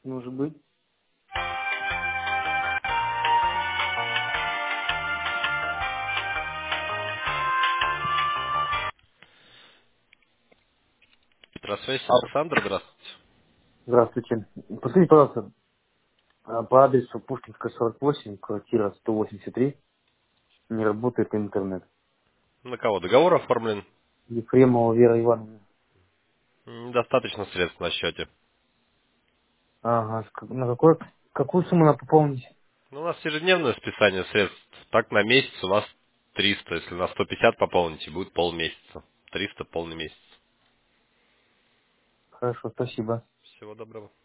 Может быть. Здравствуйте, Александр, здравствуйте. Здравствуйте. Посмотрите, пожалуйста, по адресу Пушкинская, 48, квартира 183. Не работает интернет. На кого договор оформлен? Ефремова Вера Ивановна. Достаточно средств на счете. Ага, на какую сумму надо пополнить? Ну, у нас ежедневное списание средств. Так на месяц у вас 300. Если на 150 пополните, будет полмесяца. 300 полный месяц. Хорошо, спасибо. Всего доброго.